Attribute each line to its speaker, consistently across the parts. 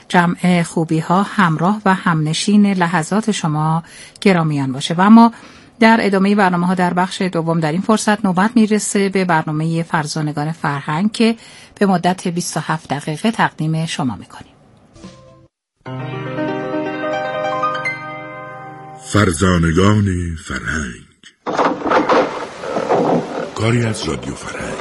Speaker 1: جمع خوبی ها همراه و همنشین لحظات شما گرامیان باشه. و اما در ادامه برنامه ها در بخش دوم در این فرصت نوبت میرسه به برنامه فرزانگان فرهنگ که به مدت 27 دقیقه تقدیم شما میکنیم.
Speaker 2: فرزانگان فرهنگ، کاری از رادیو فرهنگ،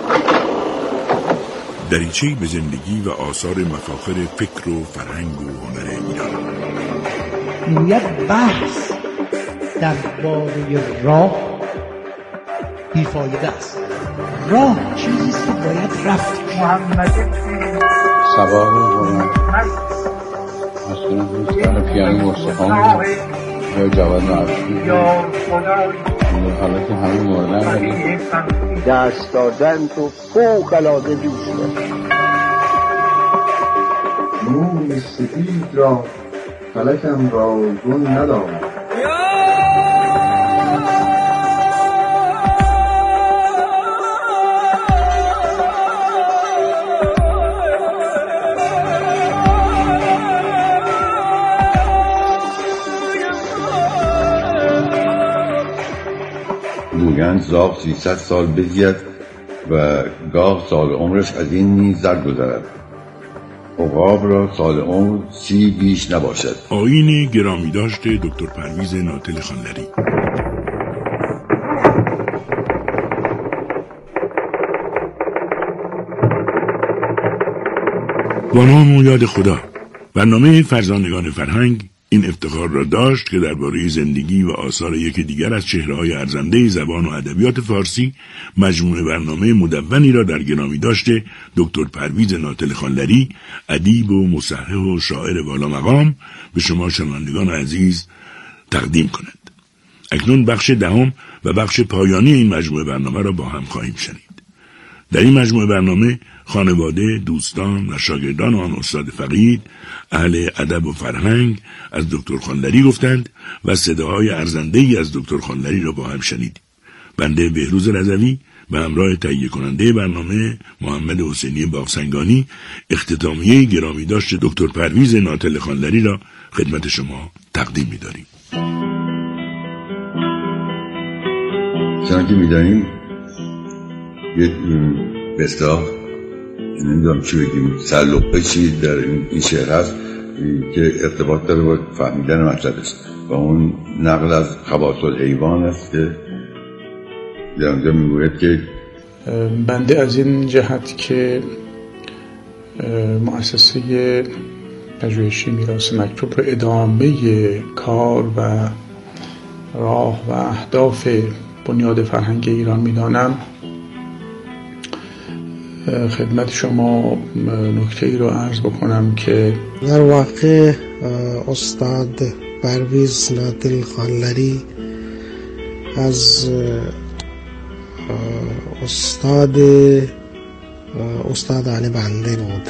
Speaker 2: دریچه‌ای به زندگی و آثار مفاخر فکر و فرهنگ و هنر ایران.
Speaker 3: میگوید بحث درباره راه بیفایده است. راه چیزی است که باید رفت.
Speaker 4: سبا رو مثلا دوستان پیانو مستخان یا جواد معروفی حالا که همه موردن ولی
Speaker 5: دست دادن تو فوق العاده دوست دارم.
Speaker 6: موی سفید را فلکم را گل ندارم.
Speaker 4: گویند زاغ 300 سال بزید و گاه سال عمرش از این نیز درگذرد. عقاب را سال عمر 30 بیش نباشد.
Speaker 2: آیین گرامی داشته دکتر پرویز ناتل خانلری. با نام و یاد خدا. برنامه فرزانگان فرهنگ این افتخار را داشت که درباره زندگی و آثار یکی دیگر از چهره‌های ارزنده زبان و ادبیات فارسی مجموعه برنامه مدونی را در گرامی داشته دکتر پرویز ناتل خانلری، ادیب و مصحح و شاعر والا مقام به شما شنوندگان عزیز تقدیم کند. اکنون بخش دهم و بخش پایانی این مجموعه برنامه را با هم خواهیم شنید. در این مجموعه برنامه خانواده، دوستان و شاگردان آن استاد فقید اهل ادب و فرهنگ از دکتر خانلری گفتند و صداهای ارزنده‌ای از دکتر خانلری را با هم شنید. بنده بهروز رضوی به همراه تهیه کننده برنامه محمد حسینی باغسنگانی اختتامیه گرامی داشت دکتر پرویز ناتل خانلری را خدمت شما تقدیم می‌داریم.
Speaker 4: چنانکه می‌دانیم یه بسیار نمیدونم چی بگیم سرلقه چی در این شعر هست که ارتباط داره با فهمیدن مطلب است و اون نقل از خواص الحیوان است که در اونجا میگوید که
Speaker 7: بنده از این جهت که مؤسسه پژوهشی میراث مکتوب رو ادامه کار و راه و اهداف بنیاد فرهنگ ایران میدانم، خدمت شما نکته ای رو عرض بکنم که
Speaker 8: در واقع استاد پرویز ناتل خانلری از استادان بنده بود.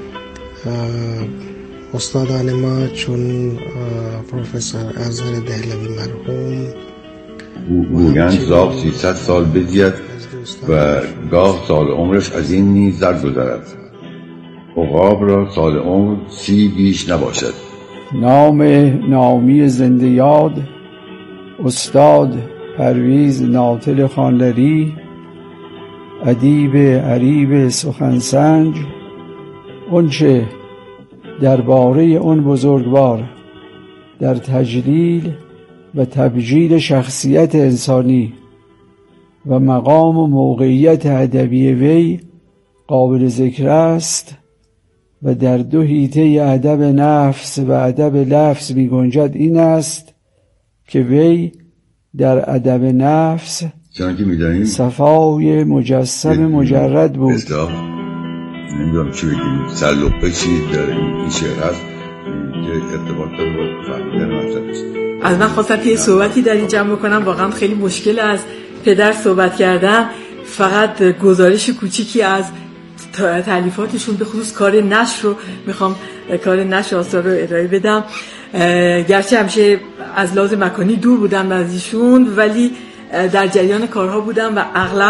Speaker 8: استادان ما چون پروفسور ازهر دهلوی مرحوم
Speaker 4: گویند زاغ 300 سال بزید و گاه سال عمرش از این نیز درگذرد. عقاب را سال عمر 30 بیش نباشد.
Speaker 9: نام نامی زنده یاد استاد پرویز ناتل خانلری، ادیب عریب سخنسنج، اونچه درباره اون بزرگوار در تجلیل و تبجیل شخصیت انسانی و مقام و موقعیت ادبی وی قابل ذکر است و در دو حیطه ادب نفس و ادب لفظ می گنجد این است که وی در ادب نفس صفای مجسم مجرد بود.
Speaker 4: نمیدونم چی بگیم سرلقه چی در این شعر هست که ارتباط داره با فهمیدن مطلب است.
Speaker 10: از من خواستم که یه صحبتی در این جمع بکنم. واقعا خیلی مشکل از پدر صحبت کردم. فقط گزارش کوچیکی از تالیفاتشون به خصوص کار نشر رو میخوام کار نشر آثار رو ارائه بدم. گرچه همیشه از لحاظ مکانی دور بودم از ایشون، ولی در جریان کارها بودم و اغلب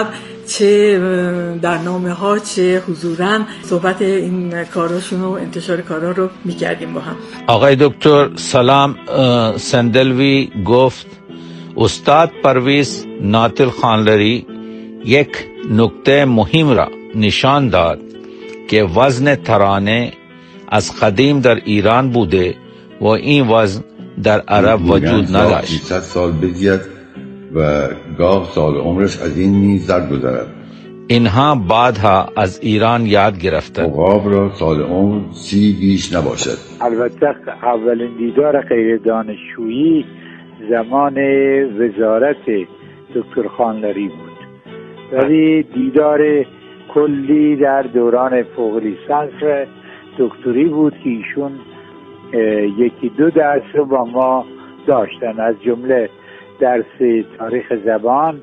Speaker 10: چه در نامه ها چه حضوراً صحبت این کاراشون و انتشار کارا رو میکردیم با هم.
Speaker 11: آقای دکتر سلام سندلوی گفت استاد پرویز ناتل خانلری یک نکته مهم را نشان داد که وزن ترانه از قدیم در ایران بوده و این وزن در عرب وجود نداشت.
Speaker 4: 300 سال بزید و گاه سال عمرش از این نیز درگذرد.
Speaker 11: اینها بعدها از ایران یاد گرفتند.
Speaker 4: عقاب را سال عمر 30 بیش نباشد.
Speaker 5: البته اولین دیدار غیر دانشجویی زمان وزارت دکتر خانلری بود، ولی دیدار کلی در دوران فوق لیسانس دکتری بود که ایشون یکی دو درس رو با ما داشتن، از جمله درس تاریخ زبان.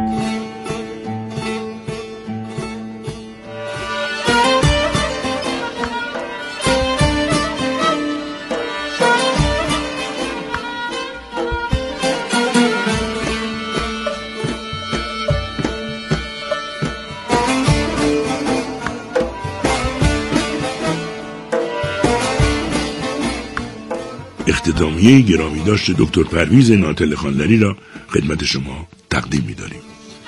Speaker 2: اختتامیه گرامی داشت دکتر پرویز ناتل خانلری را خدمت شما تقدیم می‌داریم.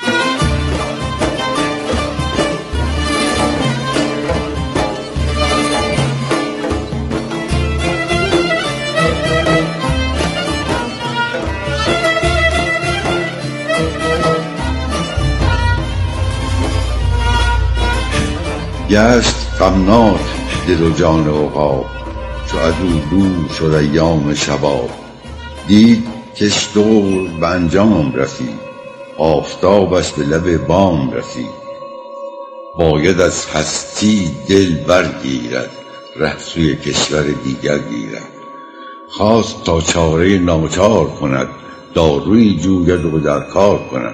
Speaker 4: گشت غمناک دل و جان عقاب، چو از او دور شد ایام شباب. دید کش دور به انجام رسید، آفتابش به لب بام رسید. باید از هستی دل برگیرد، ره سوی کشور دیگر گیرد. خواست تا چاره ناچار کند، داروی جوید و در کار کند.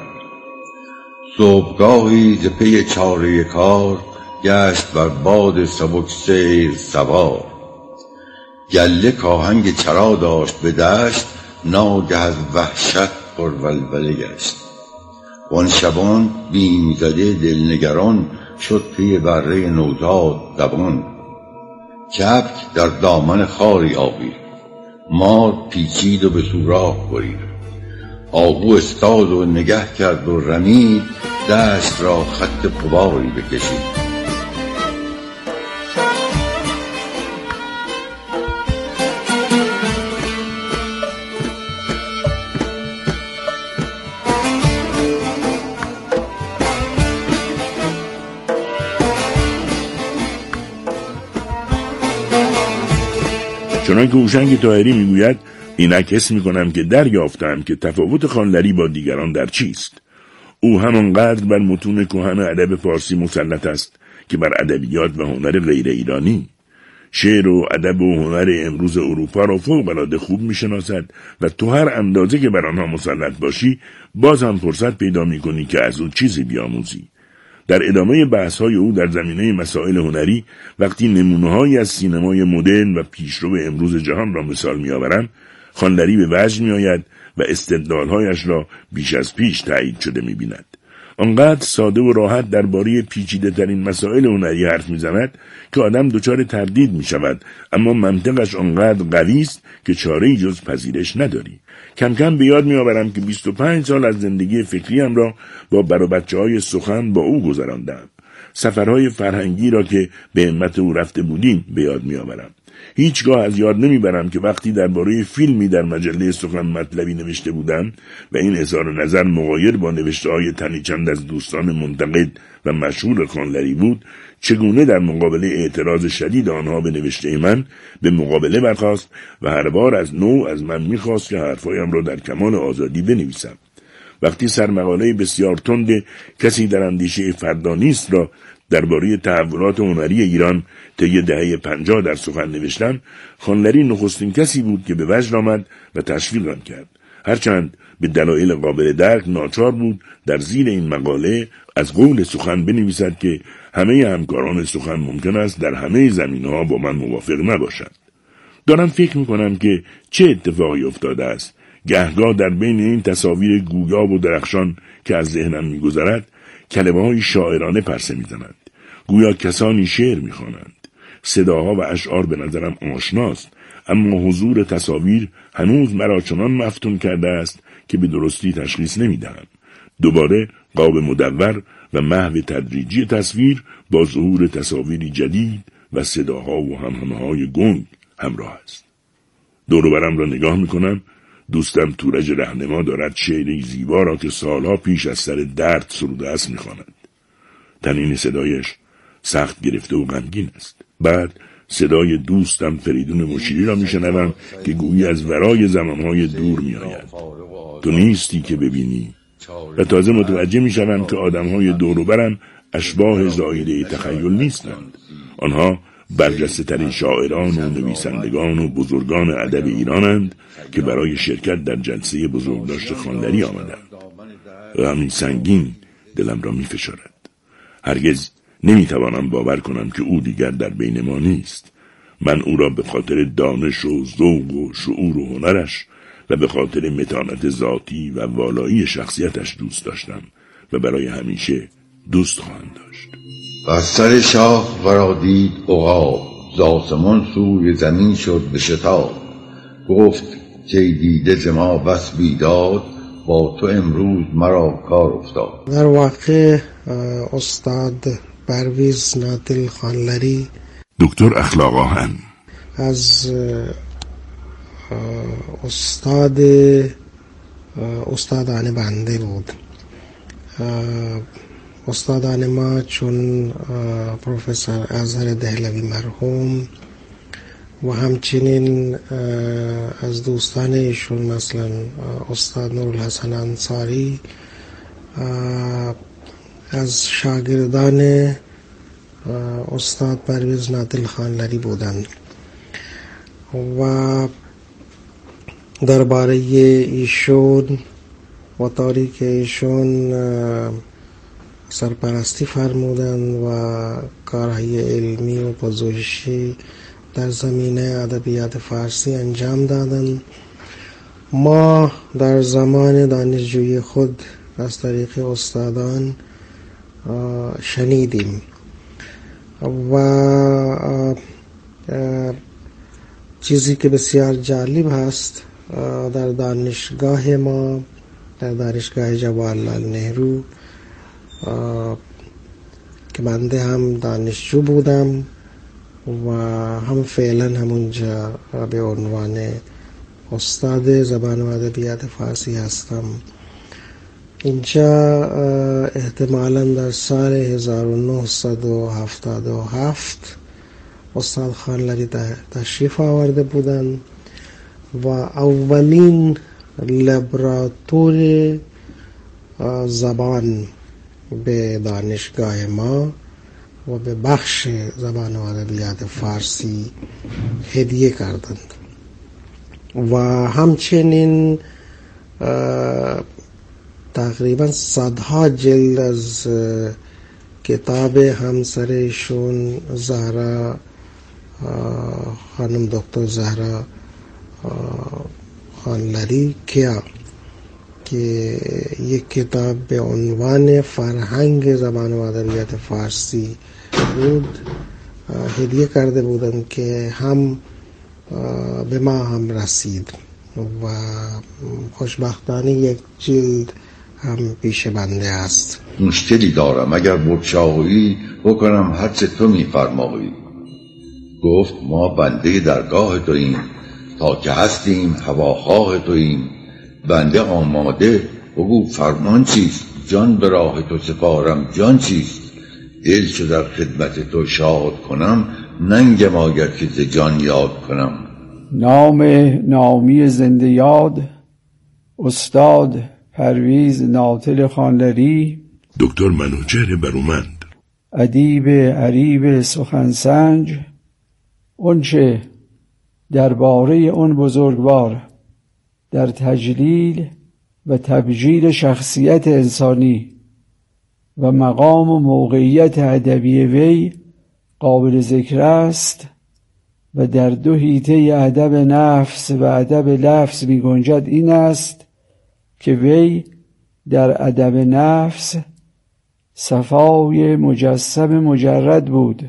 Speaker 4: صبحگاهی ز پی چاره کار، گشت بر باد سبک سیر سوار. گله کاهنگ چرا داشت به دشت، ناگه از وحشت پر ولوله گشت. وان شبان بیم زده دلنگران، شد پی بره نوزاد دوان. کبک در دامن خاری آوید، مار پیچید و به سوراخ برید. آهو استاد و نگه کرد و رمید، دشت را خط غباری بکشید.
Speaker 2: چنانکه هوشنگ طاهری میگوید اینک حس میکنم که دریافتم که تفاوت خانلری با دیگران در چیست. او همانقدر بر متون کهن ادب فارسی مسلط است که بر ادبیات و هنر غیر ایرانی. شعر و ادب و هنر امروز اروپا را فوق‌العاده خوب میشناسد و تو هر اندازه که بر آنها مسلط باشی باز هم فرصت پیدا میکنی که از او چیزی بیاموزی. در ادامه بحث‌های او در زمینه مسائل هنری وقتی نمونه‌هایی از سینمای مدرن و پیشرو امروز جهان را مثال می‌آورم، خانلری به وجد می‌آید و استدلال‌هایش را بیش از پیش تایید شده می‌بیند. آنقدر ساده و راحت درباره پیچیده‌ترین مسائل هنری حرف می‌زند که آدم دچار تردید می‌شود، اما منطقش آنقدر قوی است که چاره‌ای جز پذیرش نداری. کم کم به یاد می‌آورم که 25 سال از زندگی فکریم را با بر و بچه‌های سخن با او گذراندم. سفرهای فرهنگی را که به همت او رفته بودیم به یاد می‌آورم. هیچگاه از یاد نمیبرم که وقتی درباره فیلمی در مجله سخن مطلبی نوشته بودم و این اظهار نظر مغایر با نوشته‌های تنی چند از دوستان منتقد و مشهور خانلری بود، چگونه در مقابله اعتراض شدید آنها به نوشته من به مقابله برخاست و هر بار از نو از من میخواست که حرفایم را در کمال آزادی بنویسم. وقتی سرمقاله بسیار تند کسی در اندیشه فردا نیست را درباره تحولات هنری ایران طی دهه 50 در سخن نوشتم، خانلری نخستین کسی بود که به وجد آمد و تشویقم کرد. هرچند به دلایل قابل درک ناچار بود در زیر این مقاله از قول سخن بنویسد که همه همکاران سخن ممکن است در همه زمینه‌ها با من موافق نباشند. دارم فکر می‌کنم که چه اتفاقی افتاده است. گهگاه در بین این تصاویر گویاب و درخشان که از ذهنم می‌گذرد، کلمه‌های شاعرانه پرسه می‌زنند، گویا کسانی شعر می‌خوانند. صداها و اشعار به نظرم آشناست، اما حضور تصاویر هنوز مرا چنان مفتون کرده است که به درستی تشخیص نمی‌دهم. دوباره قاب مدور و محو تدریجی تصویر با ظهور تصاویری جدید و صداها و همهمه‌های گنگ همراه است. دور و برم را نگاه می‌کنم. دوستم تورج رهنما دارد شعری زیبا را که سالها پیش از سر درد سروده است می‌خواند. تنین صدایش سخت گرفته و غمگین است. بعد صدای دوستم فریدون مشیری را میشنوم که گویی از ورای زمانهای دور میآید. تو نیستی که ببینی. و تازه متوجه میشوم که آدمهای دور و برم اشباح زائده تخیل نیستند. آنها برجسته ترین شاعران و نویسندگان و بزرگان ادب ایرانند که برای شرکت در جلسه بزرگداشت خانلری آمدند. و همین سنگین دلم را میفشارد. هرگز نمیتوانم باور کنم که او دیگر در بین ما نیست. من او را به خاطر دانش و ذوق و شعور و هنرش و به خاطر متانت ذاتی و والایی شخصیتش دوست داشتم و برای همیشه دوست خواهم داشت.
Speaker 4: از سر شاخ ورادید عقاب، ز آسمان سوی زمین شد به شتاب. گفت که دیده ز ما بس بیداد، با تو امروز مرا کار افتاد.
Speaker 8: در واقع استاد پرویز ناتل خانلری
Speaker 2: دکتر اخلاق آهن
Speaker 8: از استادان بنده بود. استادان ما چون پروفسور اظهر دهلوی مرحوم و همچنین از دوستان ایشون مثلا استاد نورالحسن انصاری از شاگردان استاد پرویز ناتل خانلری بودند و درباره ایشون و طوری که ایشون سرپرستی فرمودند و کارهای علمی و پژوهشی در زمینه ادبیات فارسی انجام دادند، ما در زمان دانشجویی خود از طریق استادان شنیدیم و چیزی که بسیار جالب هست در دانشگاه ما، در دانشگاه جواهرلال نهرو که بنده هم دانشجو بودم و هم فعلا همونجا به عنوان استاد زبان و ادبیات فارسی هستم. اینجا احتمالاً در سال 1977 استاد خانلری تشریف آورده بودند و اولین لابراتوار زبان به دانشگاه ما و به بخش زبان و ادبیات فارسی هدیه کردند و همچنین تقریبا صدها جلد از کتاب همسرشون زهرا خانم دکتر زهرا خانلری که یک کتاب به عنوان فرهنگ زبان و ادبیات فارسی بود هدیه کرده بودند که هم به ما هم رسید و خوشبختانه یک جلد هم پیش بنده است.
Speaker 4: مشکلی دارم، اگر بودشاهی بکنم هرچه تو میفرمایی. گفت ما بنده درگاه توییم، تا که هستیم هواخواه توییم. بنده آماده، بگو فرمان چیست؟ جان به راه تو سپارم، جان چیست؟ دل چو در خدمت تو شاد کنم، ننگم آید که ز جان یاد کنم.
Speaker 9: نامی زنده یاد استاد پرویز ناتل خانلری،
Speaker 2: دکتر منوچهر برومند،
Speaker 9: ادیب عریب سخنسنج، اونچه درباره اون بزرگوار در تجلیل و تبجیل شخصیت انسانی و مقام و موقعیت ادبی وی قابل ذکر است و در دو حیطه ادب نفس و ادب لفظ می گنجد این است که وی در ادب نفس صفای مجسم مجرد بود.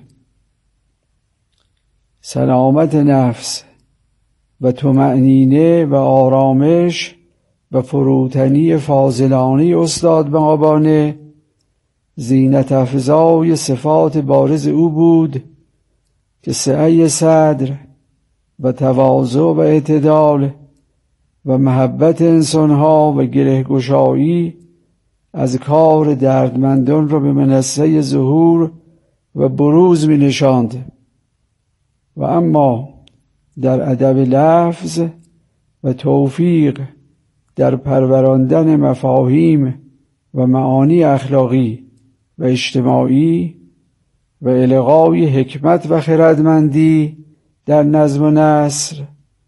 Speaker 9: سلامت نفس و طمأنینه و آرامش و فروتنی فاضلانه استاد بهابانه زینت افزای صفات بارز او بود که سعی صدر و تواضع و اعتدال و محبت انسانها و گرهگشایی از کار دردمندان را به منصه ظهور و بروز می نشاند. و اما در ادب لفظ و توفیق در پروراندن مفاهیم و معانی اخلاقی و اجتماعی و القای حکمت و خردمندی در نظم و نثر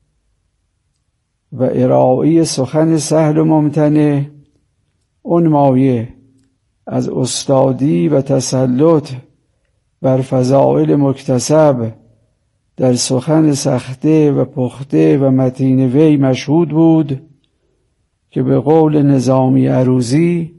Speaker 9: و ارائه سخن سهل و ممتنع، اون مایه از استادی و تسلط بر فضائل مکتسب در سخن سخته و پخته و متین وی مشهود بود که به قول نظامی عروضی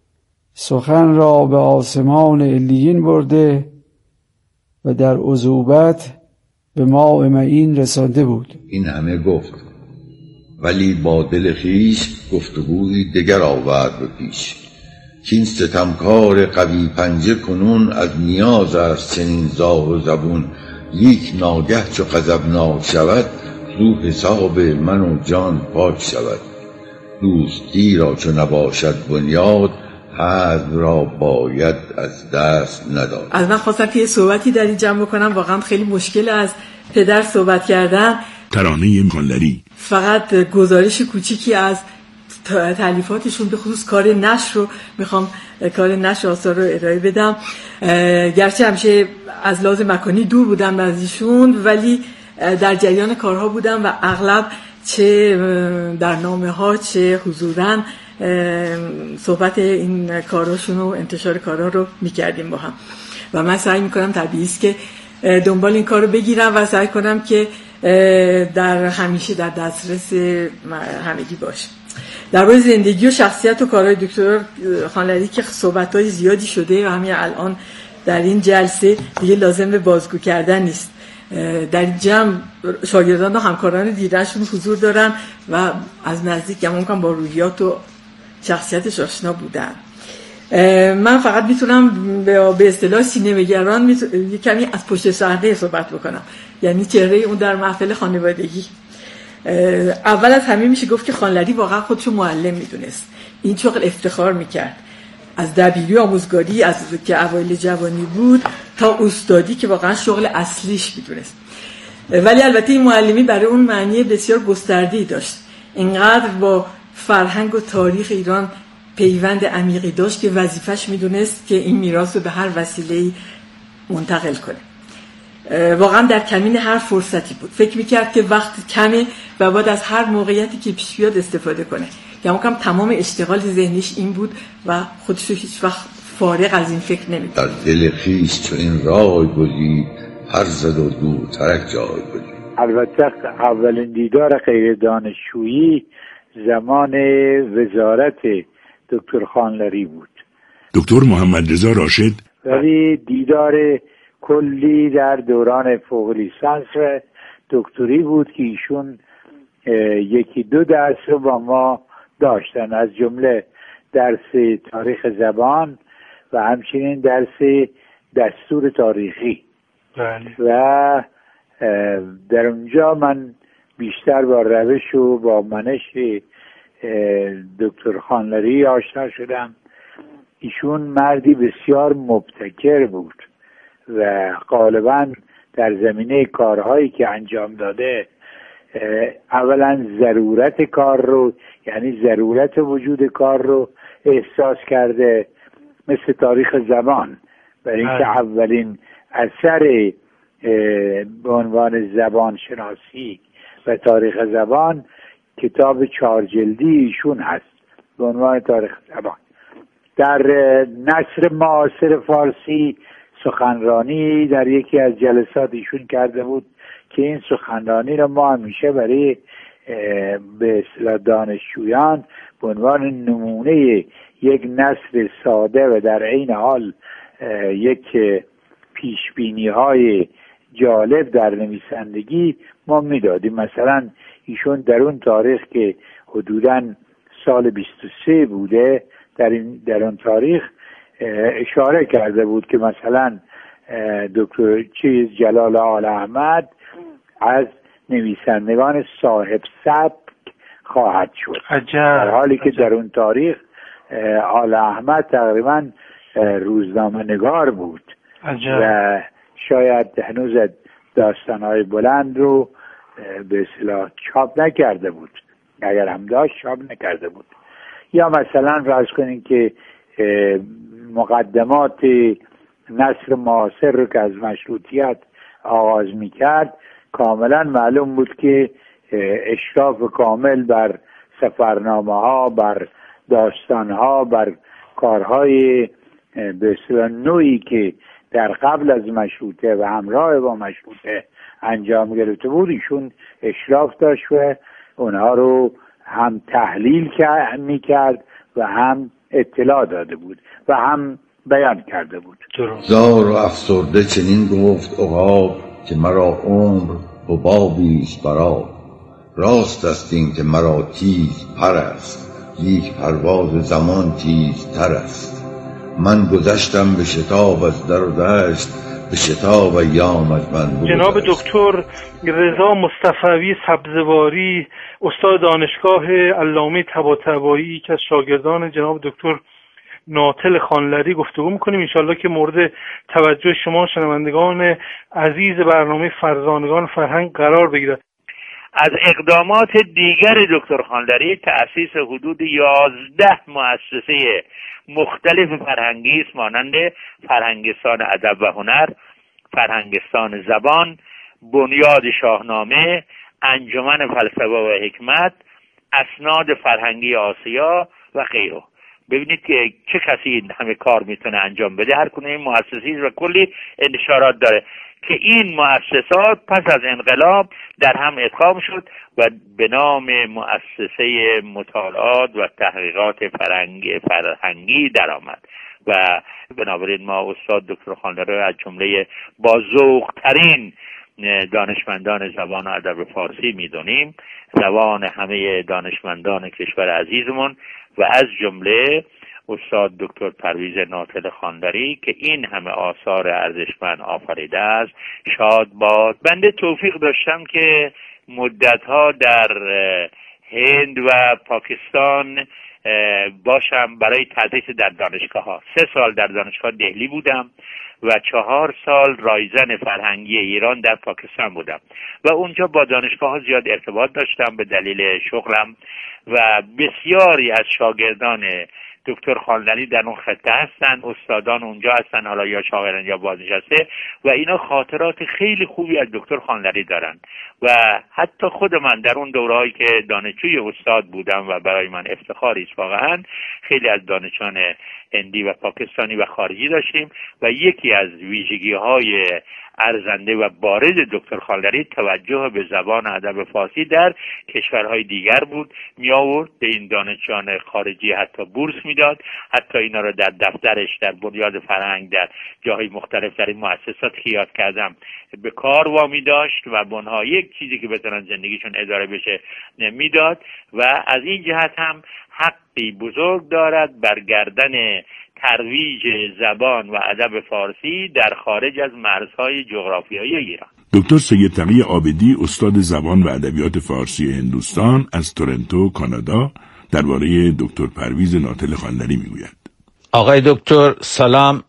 Speaker 9: سخن را به آسمان علیین برده و در عذوبت به ماء معین رسانده بود.
Speaker 4: این همه گفت ولی با دل خویش گفتگویی دگر آورد به پیش، کین ستمکار قوی پنجه کنون از نیاز است چنین زار و زبون، لیک ناگه چو غضبناک شود زو حساب من و جان پاک شود، دوستی را چو نباشد بنیاد حرب را باید از دست نداد.
Speaker 10: از من خواستم که یه صحبتی در این جمع بکنم، واقعا خیلی مشکل از پدر صحبت کردن.
Speaker 2: ترانه خانلری
Speaker 10: فقط گزارش کوچیکی از تالیفاتشون به خصوص کار نشر رو میخوام، کار نشر آثار رو ارائه بدم. گرچه همیشه از لحاظ مکانی دور بودم از ایشون، ولی در جریان کارها بودم و اغلب چه در نامه ها چه حضوراً صحبت این کاراشون و انتشار کارها رو میکردیم با هم و من سعی میکنم طبیعی است که دنبال این کار رو بگیرم و سعی کنم که در همیشه در دسترس همگی باشه. درباره زندگی و شخصیت و کارهای دکتر خانلری که صحبت‌های زیادی شده و همین الان در این جلسه دیگه لازم به بازگو کردن نیست. در این جمع شاگردان و همکاران دیدنشون حضور دارن و از نزدیک ممکن با روحیات و شخصیتش آشنا بودن. من فقط میتونم به اصطلاح سینماگران کمی از پشت صحنه صحبت بکنم، یعنی چهره اون در محفل خانوادگی. اول از همه میشه گفت که خانلری واقعا خودشو معلم میدونست، این شغل افتخار میکرد، از دبیری آموزگاری از که اوایل جوانی بود تا استادی که واقعا شغل اصلیش میدونست. ولی البته این معلمی برای اون معنی بسیار گسترده‌ای داشت، اینقدر با فرهنگ و تاریخ ایران پیوند عمیقی داشت که وظیفش میدونست که این میراث رو به هر وسیله‌ای منتقل کنه. واقعا در کمین هر فرصتی بود، فکر میکرد که وقت کمه و باید از هر موقعیتی که پیش بیاد استفاده کنه. یعنی کم تمام اشتغال ذهنیش این بود و خودش رو هیچ وقت فارغ از این فکر نمی‌کرد.
Speaker 4: در دل خویش چو این رای گزید هر زد و دورترک جای گزید.
Speaker 5: البته اولین دیدار غیر دانشجویی زمان وزارت دکتر خانلری بود،
Speaker 2: دکتر محمد رضا راشد،
Speaker 5: ولی دیدار کلی در دوران فوق لیسانس و دکتری بود که ایشون یکی دو درس رو با ما داشتن، از جمله درس تاریخ زبان و همچنین درس دستور تاریخی. و در اونجا من بیشتر با روش و با منش دکتر خانلری آشنا شدم. ایشون مردی بسیار مبتکر بود و غالبا در زمینه کارهایی که انجام داده اولا ضرورت کار رو، یعنی ضرورت وجود کار رو احساس کرده، مثل تاریخ زبان، برای اینکه اولین اثر به عنوان زبان شناسی و تاریخ زبان کتاب 4 جلدی ایشون هست به عنوان تاریخ زبان. در نثر معاصر فارسی سخنرانی در یکی از جلسات ایشون کرده بود که این سخنرانی رو ما همیشه برای به اصطلاح دانشجویان به عنوان نمونه یک نثر ساده و در عین حال یک پیشبینی های جالب در نویسندگی ما میدادیم. مثلا ایشون در اون تاریخ که حدوداً سال 23 بوده در اون تاریخ اشاره کرده بود که مثلا دکتر جلال آل احمد از نویسندگان صاحب سبک خواهد شد، در حالی که در اون تاریخ آل احمد تقریبا روزنامه نگار بود و شاید هنوز داستانهای بلند رو به اصطلاح چاپ نکرده بود، اگر هم داشت چاپ نکرده بود. یا مثلا فرض کنین که مقدمات نثر معاصر رو که از مشروطیت آغاز میکرد کاملا معلوم بود که اشراف کامل بر سفرنامه ها، بر داستان ها، بر کارهای به اصطلاح نوعی که در قبل از مشروطه و همراه با مشروطه انجام گرفته بود ایشون اشراف داشت و اونها رو هم تحلیل میکرد و هم اطلاع داده بود و هم بیان کرده بود.
Speaker 4: زار و افسرده چنین گفت عقاب که مرا عمر حبابیست برآب. راست است این که مرا تیز پر است، یک پرواز زمان تیزتر است. من گذشتم به شتاب از در و دشت، به شتاب ایام از من بود.
Speaker 12: جناب دکتر رضا مصطفوی سبزواری، استاد دانشگاه علامه طباطبایی که از شاگردان جناب دکتر ناطل خانلری گفتگو میکنیم. انشالله که مورد توجه شما شنوندگان عزیز برنامه فرزانگان فرهنگ قرار بگیرد.
Speaker 11: از اقدامات دیگر دکتر خانلری تأسیس حدود 11 مؤسسه مختلف فرهنگی است، مانند فرهنگستان ادب و هنر، فرهنگستان زبان، بنیاد شاهنامه، انجمن فلسفه و حکمت، اسناد فرهنگی آسیا و غیره. ببینید که چه کسی این همه کار میتونه انجام بده. هر کدوم این مؤسسه و کلی انتشارات داره که این مؤسسات پس از انقلاب در هم ادغام شد و به نام مؤسسه مطالعات و تحقیقات فرهنگی درآمد و بنابراین ما استاد دکتر خانلری از جمله با ذوق ترین دانشمندان زبان و ادب فارسی میدونیم، زبان همه دانشمندان کشور عزیزمون و از جمله استاد دکتر پرویز ناطل خانلری که این همه آثار ارزشمند آفریده است. شاد باد. بنده توفیق داشتم که مدتها در هند و پاکستان باشم برای تدریس در دانشگاه ها. 3 سال در دانشگاه دهلی بودم و 4 سال رایزن فرهنگی ایران در پاکستان بودم و اونجا با دانشگاه ها زیاد ارتباط داشتم به دلیل شغلم و بسیاری از شاگردان دکتر خانلری در اون خطه هستن، استادان اونجا هستن، حالا یا شاغلن یا بازنشسته، و اینا خاطرات خیلی خوبی از دکتر خانلری دارن و حتی خود من در اون دورهایی که دانشجوی استاد بودم و برای من افتخاری است واقعا، خیلی از دانشجویان هندی و پاکستانی و خارجی داشتیم و یکی از ویژگی‌های ارزنده و بارز دکتر خانلری توجه به زبان و ادب فارسی در کشورهای دیگر بود. می آورد به این دانشجویان خارجی حتی بورس میداد، حتی اینا رو در دفترش در بنیاد فرهنگ در جاهای مختلف در این مؤسسات که یاد کردم به کار وامی داشت و به اونها یک چیزی که بتونن زندگیشون اداره بشه میداد و از این جهت هم حقی بزرگ دارد بر گردن ترویج زبان و ادب فارسی در خارج از مرزهای جغرافیایی ایران.
Speaker 2: دکتر سید تقی عابدی، استاد زبان و ادبیات فارسی هندوستان از تورنتو، کانادا، درباره دکتر پرویز ناطل خانلری میگوید.
Speaker 11: آقای دکتر سلام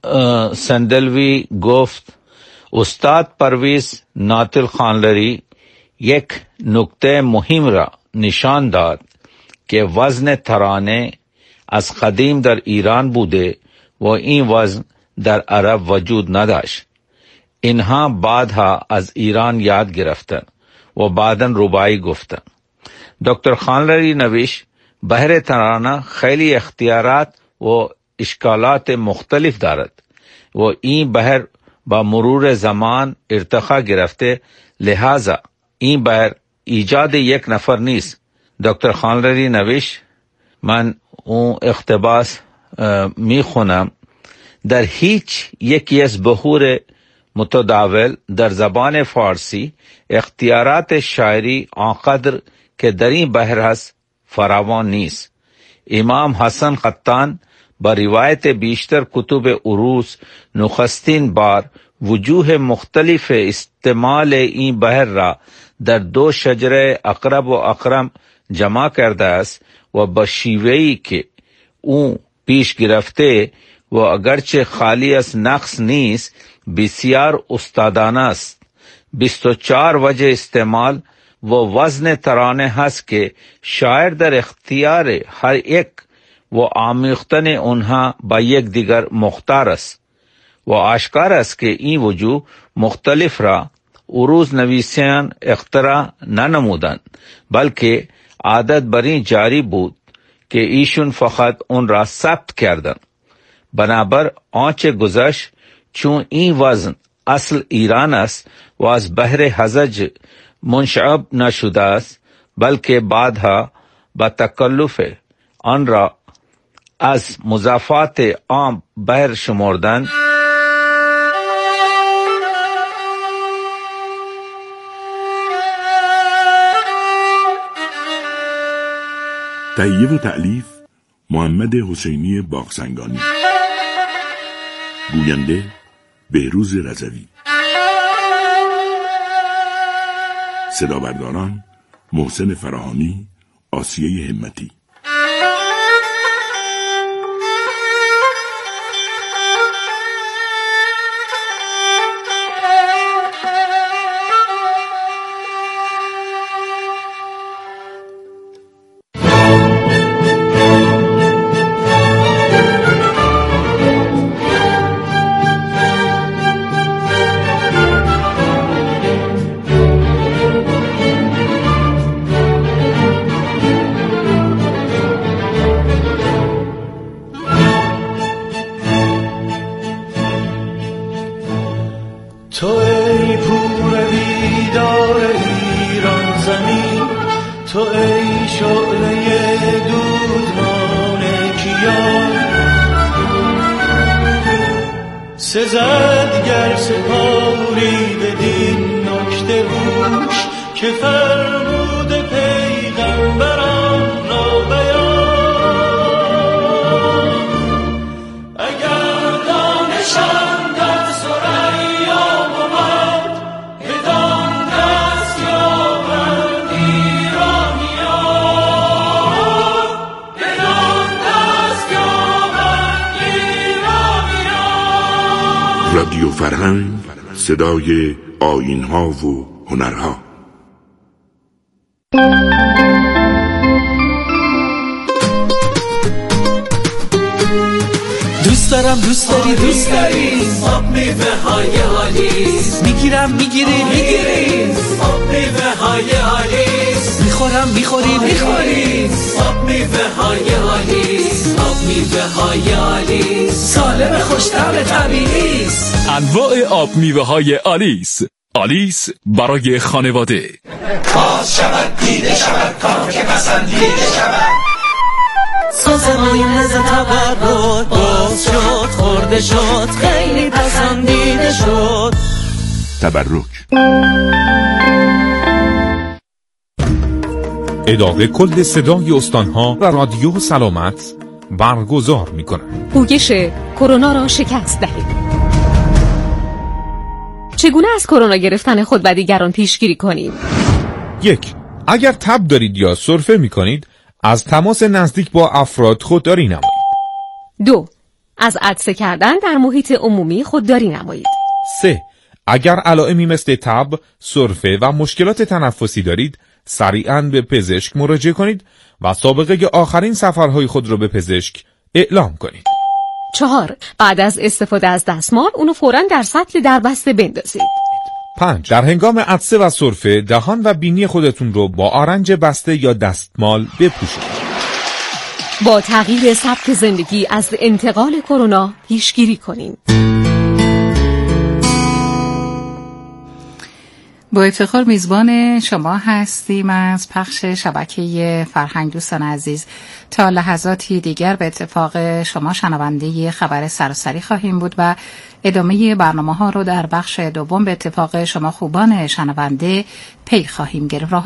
Speaker 11: سندلوی گفت استاد پرویز ناطل خانلری یک نکته مهم را نشان داد که وزن ترانه از قدیم در ایران بوده و این وزن در عرب وجود نداشت. اینها بعدها از ایران یاد گرفتن و بعداً رباعی گفتن. دکتر خانلری نوشت بحر ترانه خیلی اختیارات و اشکالات مختلف دارد و این بحر با مرور زمان ارتقا گرفته، لہذا این بحر ایجاد یک نفر نیست. دکتر خانلری نوشت، من اون اقتباس میخونم، در هیچ یکی از بحور متداول در زبان فارسی اختیارات شاعری آنقدر که در این بحر هست فراوان نیست. امام حسن قطان با روایت بیشتر کتب عروض نخستین بار وجوه مختلف استعمال این بحر را در 2 شجره اقرب و اقرم جمع کرده است و با شیوهی که او پیش گرفته و اگرچه خالی از نقص نیست بسیار استادانه است. 24 وجه استعمال و وزن ترانه هست که شاعر در اختیار هر یک و آمیختن اونها با یک دیگر مختار است و آشکار است که این وجوه مختلف را عروض نویسان اختراع ننمودند، بلکه عادت بر این جاری بود که ایشون فقط اون را ثبت کردند. بنابر آنچه گذشت، چون این وزن اصل ایران است و از بحر حزج منشعب نشده است، بلکه بعدها با تکلف آن را از مضافات عام بحر شمردند.
Speaker 2: تهیه و تألیف محمد حسینی باغسنگانی، گوینده بهروز رضوی، صدابرداران محسن فراهانی، آسیه همتی.
Speaker 13: سزد گر سپاری بدین نکته گوش که فرمود پیغمبران را بیان. اگر دانشم در ثریا بود بدان دست یابند ایرانیان، بدان دست یابند ایرانیان.
Speaker 2: رادیو فرهنگ، صدای آیین‌ها و هنرها.
Speaker 13: دوست دارم دوست داری دوست داری آب میوه های آلیس، میگیرم میگیری میگیری آب میوه های آلیس، میخورم میخوری میخوری آب میوه های آلیس، آب میوه های آلیس سالم خوش‌طعم طبیعی است.
Speaker 14: انواع آب میوه های آلیس. آلیس برای خانواده.
Speaker 13: باز شود دیده شود کام که پسندیده شود. سازمانی نزد تبرد باز شد خورده شد خیلی پسندیده شد.
Speaker 2: تبرک.
Speaker 15: اداره کل صدای استانها و رادیو سلامت برگزار می‌کند.
Speaker 16: پویش کرونا را شکست دهید. چگونه از کرونا گرفتن خود و دیگران پیشگیری کنیم؟
Speaker 15: 1. اگر تب دارید یا سرفه می‌کنید از تماس نزدیک با افراد خودداری نمایید.
Speaker 16: 2. از عطسه کردن در محیط عمومی خودداری نمایید.
Speaker 15: 3. اگر علائمی مثل تب، سرفه و مشکلات تنفسی دارید سریعاً به پزشک مراجعه کنید و سابقه آخرین سفرهای خود را به پزشک اعلام کنید.
Speaker 16: 4. بعد از استفاده از دستمال اونو فوراً در سطل دربسته بندازید.
Speaker 15: 5. در هنگام عطسه و سرفه دهان و بینی خودتون رو با آرنج بسته یا دستمال بپوشید.
Speaker 16: با تغییر سبک زندگی از انتقال کرونا پیشگیری کنین.
Speaker 1: با افتخار میزبان شما هستیم از پخش شبکه فرهنگ. دوستان عزیز، تا لحظاتی دیگر به اتفاق شما شنونده خبر سراسری خواهیم بود و ادامه برنامه ها رو در بخش دوم به اتفاق شما خوبان شنونده پی خواهیم گرفت.